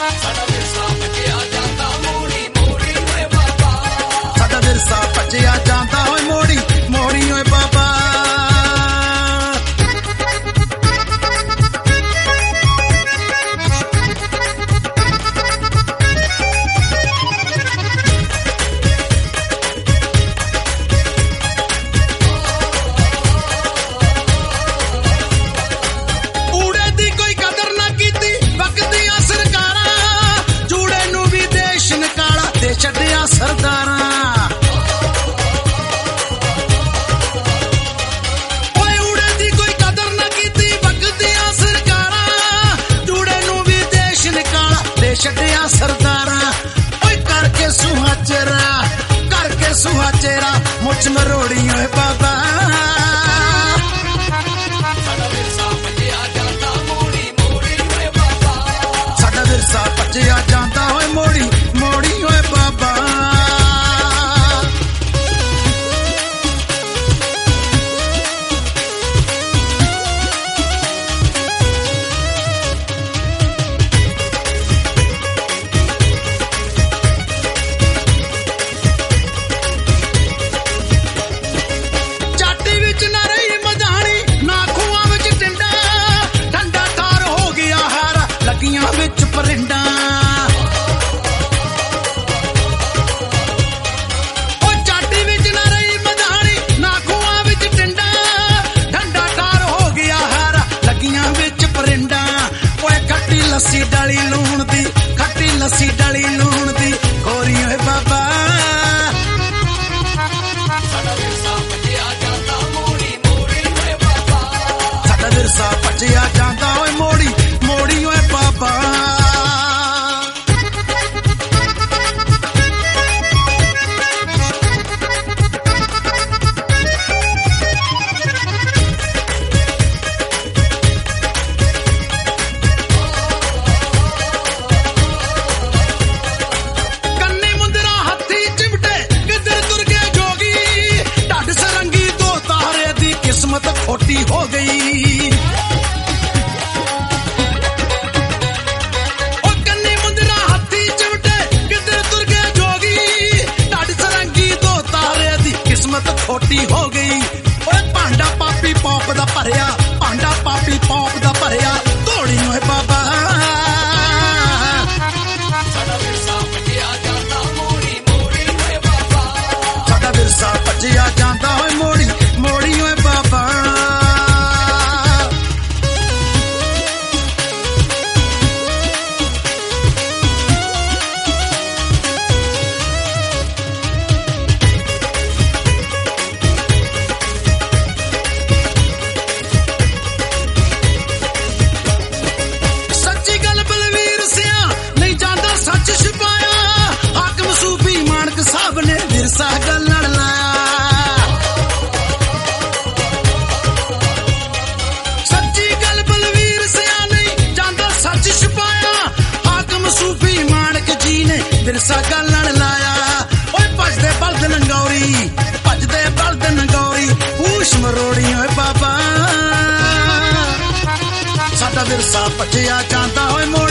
ਸਾਡਾ ਵਿਰਸਾ ਭੱਜਿਆ ਜਾਂਦਾ ਮੋੜੀ ਮੋੜੀ ਓਏ ਬਾਬਾ ਸਾਡਾ ਵਿਰਸਾ ਭੱਜਿਆ ਜਾਂਦਾ ਓਏ ਮੋੜੀ ਮੋੜੀ ਓਏ ਬਾਬਾ ਛੱਡਿਆ ਸਰਦਾਰਾਂ ਓਏ ਊੜੇ ਦੀ ਕੋਈ ਕਦਰ ਨਾ ਕੀਤੀ ਵਗਦੀਆਂ ਸਰਕਾਰਾਂ ਜੂੜੇ ਨੂੰ ਵੀ ਦੇਸ਼ ਨਿਕਾਲਾ ਦੇ ਛੱਡਿਆ ਸਰਦਾਰਾਂ ਓਏ ਕਰਕੇ ਸੁਹਾਚੇਰਾ ਮੁੱਛ ਮਰੋੜੀ ਓਏ ਬਾਬਾ ਸਾਡਾ ਵਿਰਸਾ ਭੱਜਿਆ ਜਾਂਦਾ ਮੋੜੀ ਮੋੜੀ ਓਏ ਬਾਬਾ ਸਾਡਾ ਵਿਰਸਾ ਭੱਜਿਆ ਜਾਂਦਾ ਓਏ ਮੋੜੀ ਮੋੜੀ ਓਏ ਬਾਬਾ ਚਾਟੀ ਵਿੱਚ ਨਾ ਰਹੀ ਮਧਾਣੀ ਨਾ ਖੂਹਾਂ ਵਿੱਚ ਟਿੰਡਾ ਠੰਡਾ ਠਾਰ ਹੋ ਗਿਆ ਹਾਰ ਲੱਗੀਆਂ ਵਿੱਚ ਪਰਿੰਡਾਂ ਲੱਸੀ ਡਾਲੀ ਲੂਣ ਦੀ ਖੱਟੀ ਲੱਸੀ ਡਾਲੀ ਲੂਣ ਦੀ ਖੋਰੀ ਓਏ ਬਾਬਾ ਸਾਡਾ ਵਿਰਸਾ ਭੱਜਿਆ ਜਾਂਦਾ ਮੋੜੀ ਮੋੜੀ ਓਏ ਬਾਬਾ ਸਾਡਾ ਵਿਰਸਾ ਭੱਜਿਆ ਜਾਂਦਾ ਓਏ ਮੋੜੀ ਮੋੜੀ ਓਏ ਬਾਬਾ किस्मत खोटी हो गई ओ कन्नी मुंदरा हाथी चिमटे किधर तुर गए जोगी ढाड सरंगी दो तारे दी किस्मत खोटी हो गई ओए भांडा पापी पॉप दा भरिया भांडा पापी पॉप दा भरिया धोड़ी ओए बाबा साडा विरसा भज्जिया जांदा मोड़ी मोड़ी ओए बाबा साडा विरसा भज्जिया जांदा ओए मोड़ी मोड़ी ओए बाबा ਵਿਰਸਾ ਗੱਲਣ ਲਾਇਆ ਸੱਚੀ ਗੱਲ ਬਲਵੀਰ ਸਿਆ ਨਹੀਂ ਜਾਂਦਾ ਸੱਚ ਛੁਪਾਇਆ ਹਾਕਮ ਸੂਫੀ ਮਾਨਕ ਜੀ ਨੇ ਵਿਰਸਾ ਗੱਲਣ ਲਾਇਆ ਓਏ ਭਜਦੇ ਬਲਦ ਨੰਗੌਰੀ ਹੂਸ਼ ਮਰੋੜੀ ਓਏ ਬਾਬਾ ਸਾਡਾ ਵਿਰਸਾ ਭੱਜਿਆ ਜਾਂਦਾ ਓਏ